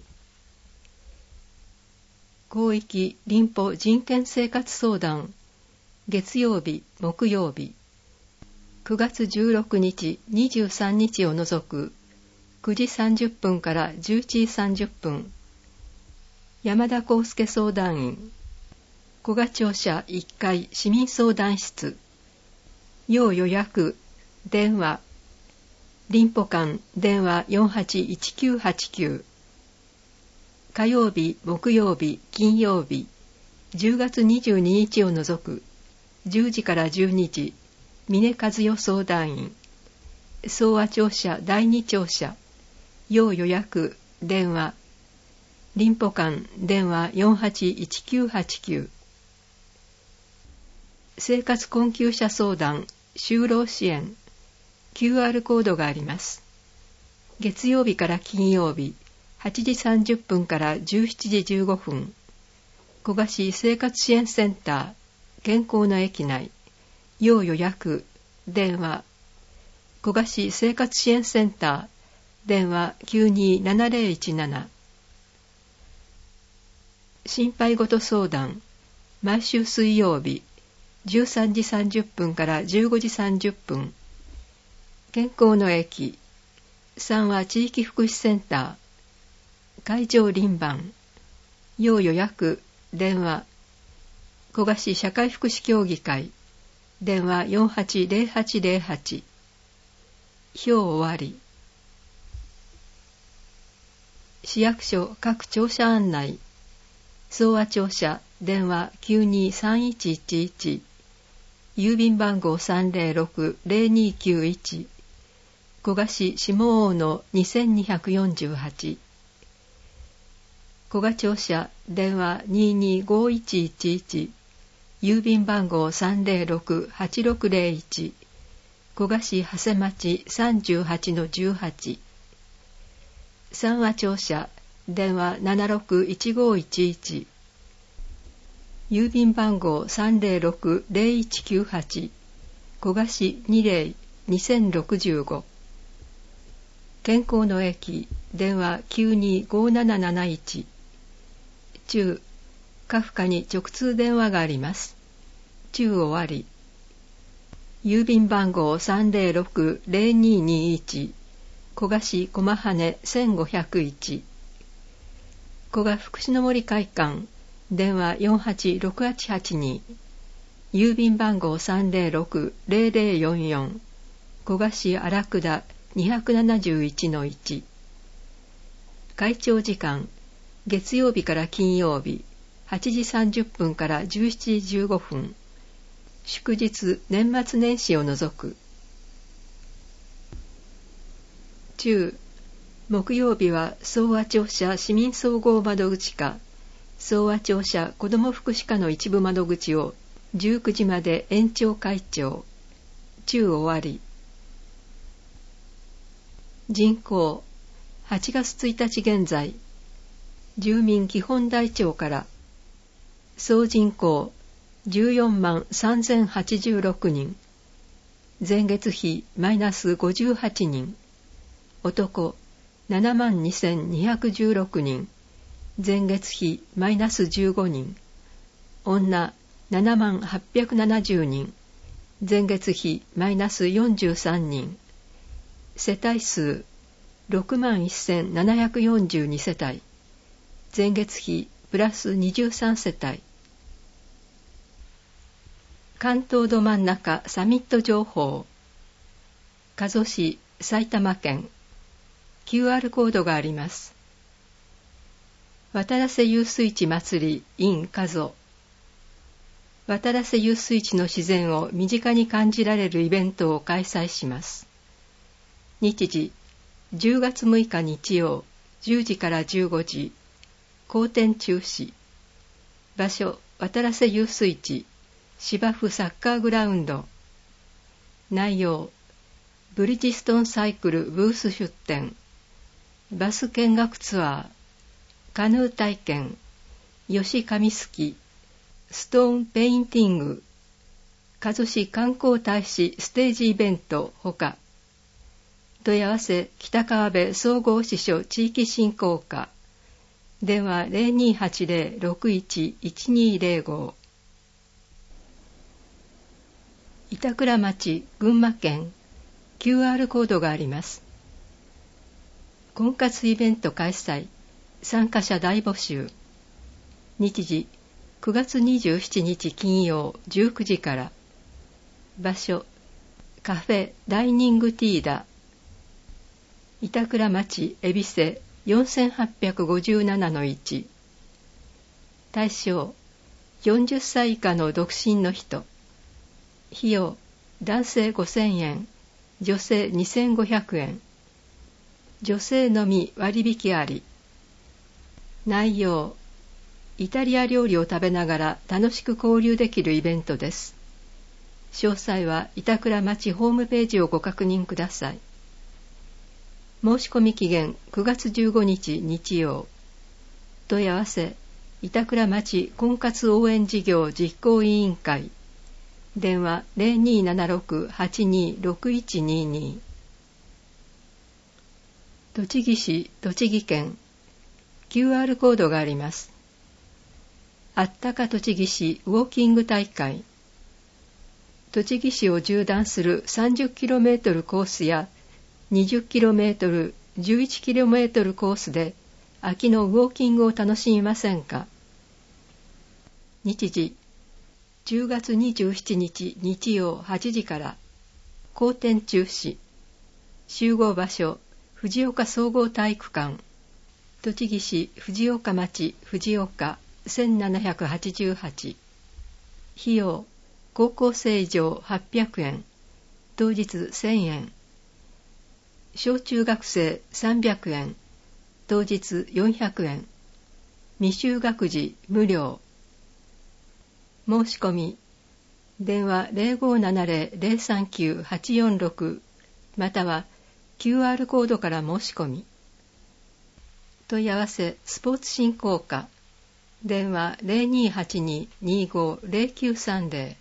広域臨補人権生活相談。月曜日、木曜日。9月16日、23日を除く9時30分から11時30分。山田康介相談員。古賀庁舎1階市民相談室。要予約。電話。臨補館。電話481989。火曜日、木曜日、金曜日。10月22日を除く 10時から12時、峰和代相談員、総和庁舎第2庁舎、要予約、電話、林保館、電話481989、生活困窮者相談、就労支援、QR コードがあります。月曜日から金曜日、8時30分から17時15分、古賀市生活支援センター、健康の駅内、要予約、電話、古賀市生活支援センター、電話927017、心配事相談、毎週水曜日、13時30分から15時30分、健康の駅、三和地域福祉センター、会場輪番、要予約、電話、古賀市社会福祉協議会、電話480808、票終わり。市役所各庁舎案内、総和庁舎、電話923111、郵便番号306-0291、古賀市下大野2248、古賀庁舎、電話225111、郵便番号306-8601、古賀市長谷町38-18、三和庁舎、電話761511、郵便番号306-0198、古賀市2065、健康の駅、電話925771、中、カフカに直通電話があります。中終わり。郵便番号306-0221、古賀市駒羽1501、古賀福祉の森会館、電話486882、郵便番号306-0044、古賀市荒倉271-1、会長時間、月曜日から金曜日、8時30分から17時15分、祝日年末年始を除く。中、木曜日は総和庁舎市民総合窓口課、総和庁舎子ども福祉課の一部窓口を19時まで延長会長。中終わり。人口、8月1日現在、住民基本台帳から総人口14万3086人、前月比マイナス58人、男7万2216人、前月比マイナス15人、女7万870人、前月比マイナス43人、世帯数6万1742世帯、前月比プラス23世帯。関東ど真ん中サミット情報。加須市、埼玉県。QR コードがあります。渡良瀬遊水地祭り in 加須。渡良瀬遊水地の自然を身近に感じられるイベントを開催します。日時、10月6日日曜、10時から15時。公展中止。場所、渡良瀬遊水地、芝生サッカーグラウンド。内容、ブリヂストンサイクルブース出展、バス見学ツアー、カヌー体験、吉紙すき、ストーンペインティング、加須市観光大使ステージイベントほか。問い合わせ北川辺総合支所地域振興課、電話 0280-61-1205。板倉町、群馬県、QR コードがあります。婚活イベント開催、参加者大募集。日時、9月27日金曜19時から。場所、カフェダイニングティーダ。板倉町、恵比寿4857-1。対象、40歳以下の独身の人。 費用、男性5000円、女性2500円。女性のみ割引あり。内容、イタリア料理を食べながら楽しく交流できるイベントです。詳細は板倉町ホームページをご確認ください。申し込み期限9月15日日曜。問い合わせ、板倉町婚活応援事業実行委員会。電話 0276-826122。栃木市、栃木県。QR コードがあります。あったか栃木市ウォーキング大会。栃木市を縦断する 30km コースや 20km、11km コースで秋のウォーキングを楽しみませんか。日時、10月27日日曜8時から。後天中止。集合場所、藤岡総合体育館。栃木市藤岡町藤岡1788。費用、高校生以上800円。当日1000円。小中学生300円。当日400円。未就学児無料。申し込み、電話 0570-039-846 または QR コードから申し込み。問い合わせスポーツ振興課。電話 0282-250930。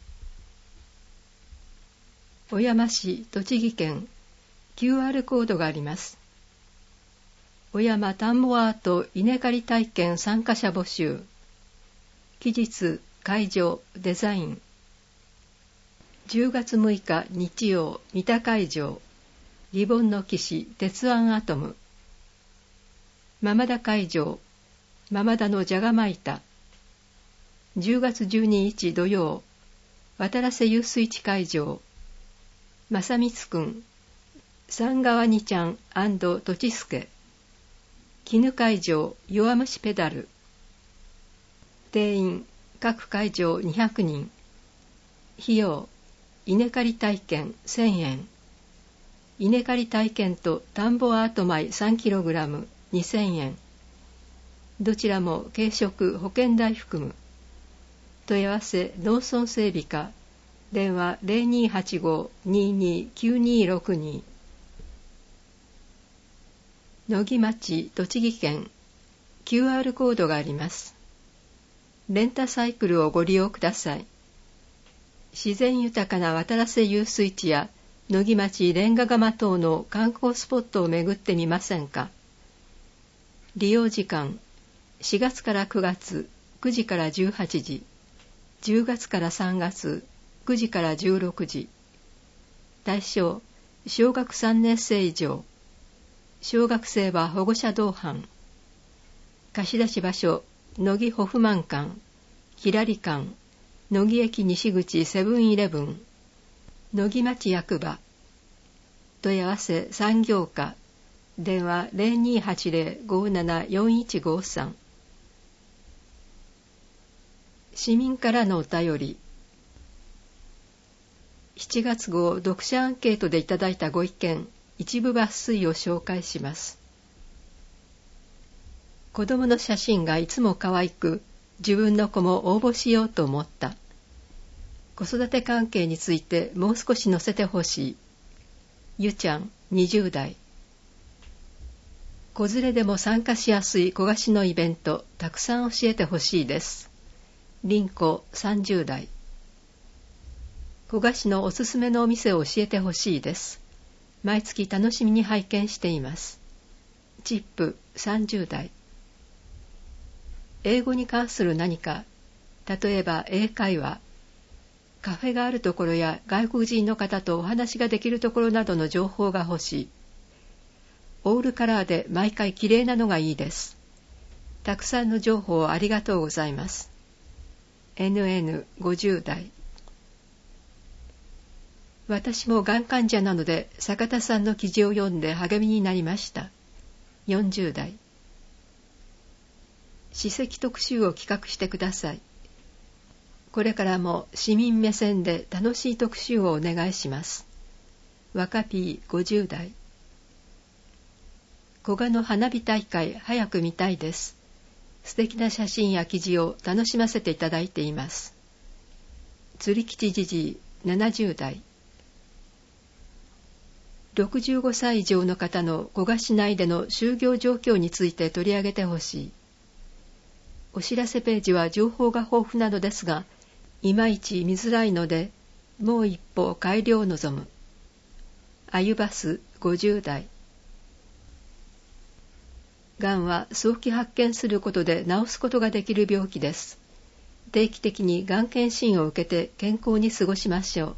小山市、栃木県。QR コードがあります。小山田んぼアート稲刈り体験参加者募集。期日、会場、デザイン。10月6日日曜、三田会場。リボンの騎士、鉄腕アトム。マ田会場。マ田のじゃがまいた。10月12日土曜。渡良瀬遊水地会場。正光くん。三川にちゃんとちすけ。絹会場、弱虫ペダル。定員、各会場200人。費用、稲刈り体験1000円。稲刈り体験と田んぼアート米 3kg、2000円。どちらも軽食保険代含む。問い合わせ農村整備課。電話 0285-229262。野木町、栃木県。QR コードがあります。レンタサイクルをご利用ください。自然豊かな渡良瀬遊水地や野木町レンガ窯等の観光スポットを巡ってみませんか。利用時間、4月から9月9時から18時、10月から3月9時から16時。対象、小学3年生以上。小学生は保護者同伴。貸し出し場所、野木ホフマン館、ひらり館、野木駅西口セブンイレブン、野木町役場。問い合わせ産業課。電話 0280-574153。市民からのお便り。7月号読者アンケートでいただいたご意見、一部抜粋を紹介します。子供の写真がいつも可愛く、自分の子も応募しようと思った。子育て関係についてもう少し載せてほしい。ゆちゃん、20代。子連れでも参加しやすい子菓子のイベント、たくさん教えてほしいです。りんこ、30代。子菓子のおすすめのお店を教えてほしいです。毎月楽しみに拝見しています。チップ、30代。英語に関する何か、例えば英会話、カフェがあるところや外国人の方とお話ができるところなどの情報が欲しい。オールカラーで毎回綺麗なのがいいです。たくさんの情報をありがとうございます。NN50 代。私もがん患者なので坂田さんの記事を読んで励みになりました。40代。歯石特集を企画してください。 これからも市民目線で楽しい特集をお願いします。若 P50 代。古賀の花火大会早く見たいです。素敵な写真や記事を楽しませていただいています。釣り吉じじい70代。65歳以上の方の古賀市内での就業状況について取り上げてほしい。お知らせページは情報が豊富なのですが、いまいち見づらいので、もう一歩改良を望む。あゆバス50代。がんは早期発見することで治すことができる病気です。定期的にがん検診を受けて健康に過ごしましょう。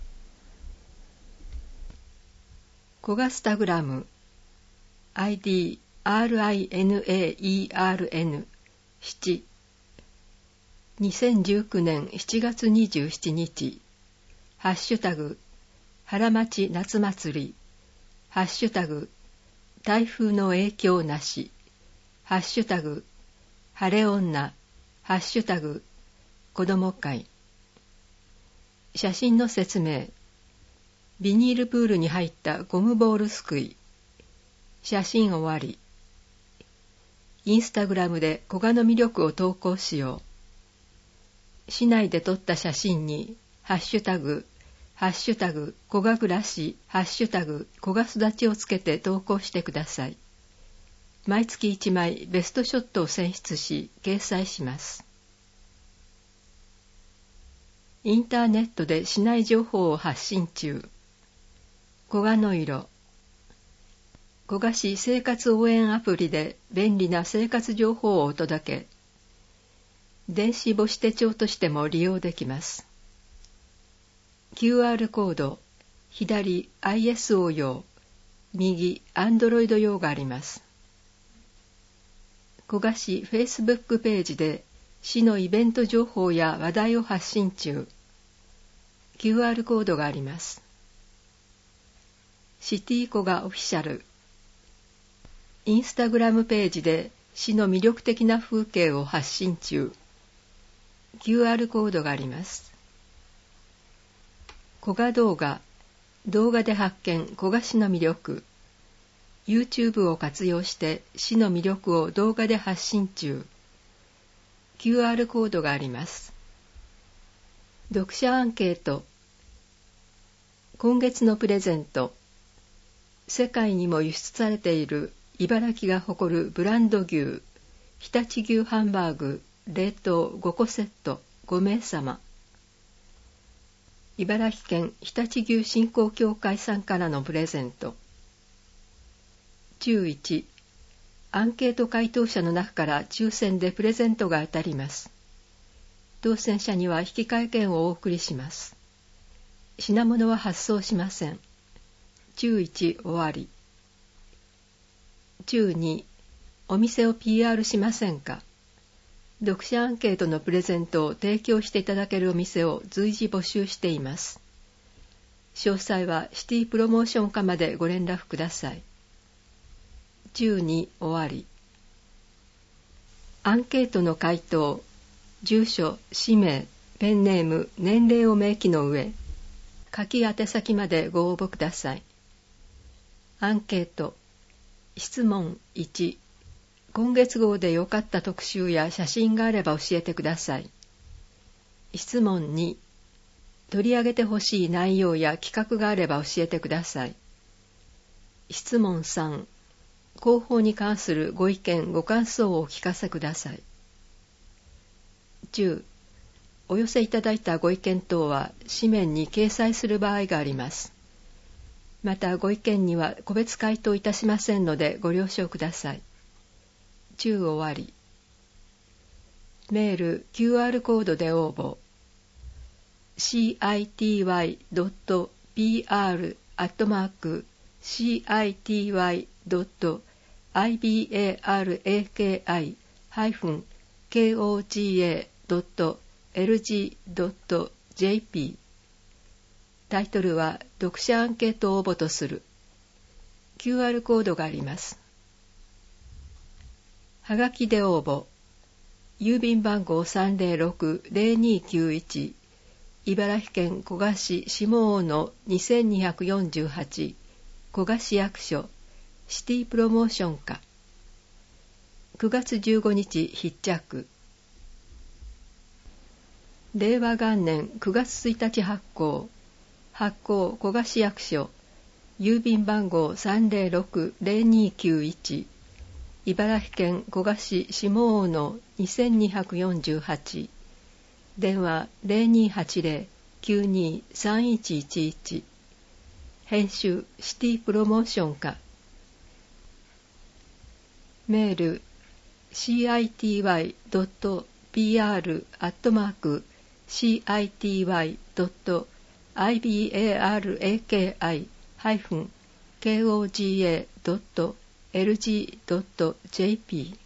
古賀スタグラム ID RINAERN 7 2019年7月27日ハッシュタグ原町夏祭りハッシュタグ台風の影響なしハッシュタグ晴れ女ハッシュタグ子ども会。写真の説明。ビニールプールに入ったゴムボールすくい。写真終わり。インスタグラムで古賀の魅力を投稿しよう。市内で撮った写真にハッシュタグ古賀暮らしハッシュタグ古賀育ちをつけて投稿してください。毎月1枚ベストショットを選出し掲載します。インターネットで市内情報を発信中。古賀の色。古賀市生活応援アプリで便利な生活情報をお届け。電子母子手帳としても利用できます。QR コード、左 ISO 用、右 Android 用があります。古賀市 Facebook ページで市のイベント情報や話題を発信中。QR コードがあります。シティ古賀オフィシャル。インスタグラムページで市の魅力的な風景を発信中。QR コードがあります。古賀動画。動画で発見古賀市の魅力。YouTube を活用して市の魅力を動画で発信中。QR コードがあります。読者アンケート。今月のプレゼント。世界にも輸出されている茨城が誇るブランド牛、常陸牛ハンバーグ、冷凍5個セット5名様。茨城県常陸牛振興協会さんからのプレゼント。11、アンケート回答者の中から抽選でプレゼントが当たります。当選者には引換券をお送りします。品物は発送しません。11終わり。12、お店を PR しませんか？読者アンケートのプレゼントを提供していただけるお店を随時募集しています。詳細はシティプロモーション課までご連絡ください。12終わり。アンケートの回答、住所、氏名、ペンネーム、年齢を明記の上、書き宛先までご応募ください。アンケート。質問1。今月号で良かった特集や写真があれば教えてください。質問2。取り上げてほしい内容や企画があれば教えてください。質問3。広報に関するご意見ご感想をお聞かせください。10。お寄せいただいたご意見等は紙面に掲載する場合があります。またご意見には個別回答いたしませんのでご了承ください。10終わり。メール QR コードで応募。city.ibaraki.koga.lg.jp タイトルは読者アンケート応募とする。QR コードがあります。はがきで応募。郵便番号 306-0291 茨城県古河市下大野2248古河市役所シティプロモーション課。9月15日必着。令和元年9月1日発行古河市役所郵便番号 306-0291 茨城県古河市下大野2248電話 0280-923111 編集シティプロモーション課。メール city.pr@city.ibaraki-koga.lg.jp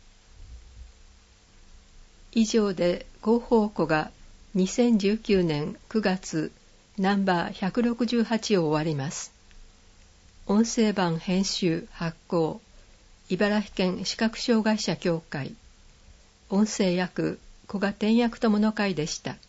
以上で広報庫が2019年9月ナンバー168を終わります。音声版編集発行茨城県視覚障害者協会音声役古賀天役友の会でした。